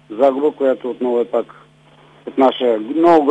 загуба, която отново е пак от наша много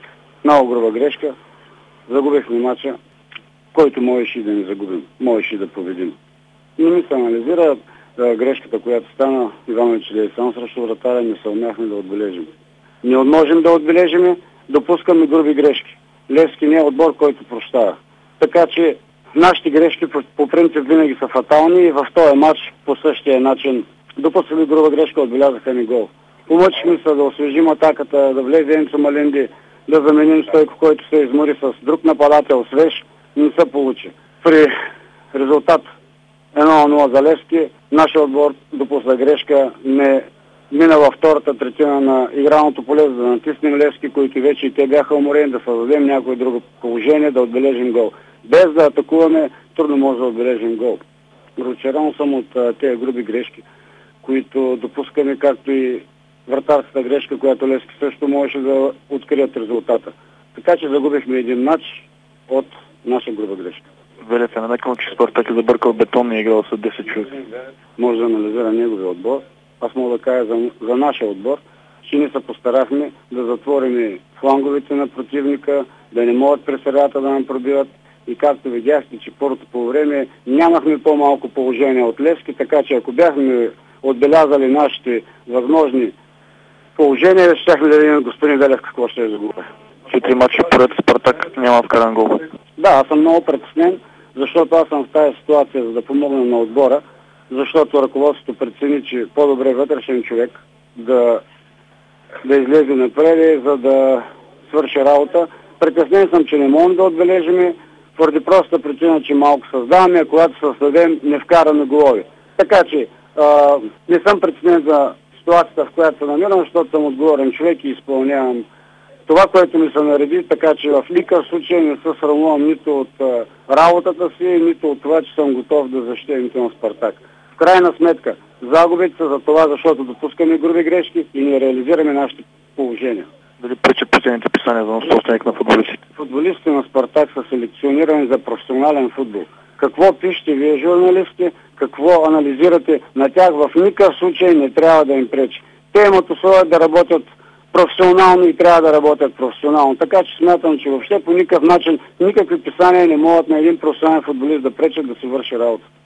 груба грешка. Загубихме мача, който можеше и да не загубим, можеше и да победим. Не ми се анализира грешката, която стана. Иванович да е сам срещу вратаря, не се умяхме да отбележим. Не можем да отбележим, допускаме груби грешки. Левски не е отбор, който прощава. Така че нашите грешки по принцип винаги са фатални и в този матч по същия начин допускали груба грешка, отбелязаха ни гол. Помъчихме се да освежим атаката, да влезе Енцо Малинди, да заменим Стойко, който се измори с друг нападател свеж, не се получи. При резултат 1-0 за Левски, нашия отбор допусна грешка, не мина във втората третина на игралното поле, за да натиснем Левски, които вече и те бяха уморени, да създадем някое друго положение, да отбележим гол. Без да атакуваме, трудно може да отбележим гол. Разочарован съм от тези груби грешки, които допускаме, както и вратарската грешка, която Левски също можеше да открият резултата. Така че загубихме един матч от наша груба грешка. Велев е намекнал, че Спартак е забъркал бетон и е играл с 10 човека. Може да анализира неговия отбор. Аз мога да кажа за нашия отбор, че ние се постарахме да затворим фланговете на противника, да не могат през средата да нам пробиват. И както видяхте, че първото по време нямахме по-малко положение от Левски, така че ако бяхме отбелязали нашите възможни положения, щяхме да видим господин Велев какво ще е загубя. 4 мача поред Спартак няма вкаран гол. Да, аз съм много притеснен, защото аз съм в тази ситуация, за да помогна на отбора, защото ръководството прецени, че по-добре вътрешен човек да излезе напред, за да свърши работа. Притеснен съм, че не можем да отбележим, поради проста причина, че малко създаваме, а когато създадем, не вкараме голови. Така че не съм притеснен за ситуацията, в която се намирам, защото съм отговорен човек и изпълнявам това, което ми се нареди, така че в никакъв случай не се срамувам нито от работата си, нито от това, че съм готов да защитя името на Спартак. В крайна сметка, загубите са за това, защото допускаме груби грешки и не реализираме нашите положения. Дали пречат последните писания за собственик на футболистите? Футболистите на Спартак са селекционирани за професионален футбол. Какво пишете вие, журналисти, какво анализирате, на тях в никакъв случай не трябва да им пречи. Те имат условия да работят професионално и трябва да работят професионално. Така че смятам, че въобще по никакъв начин никакви писания не могат на един професионален футболист да пречат да си върши работа.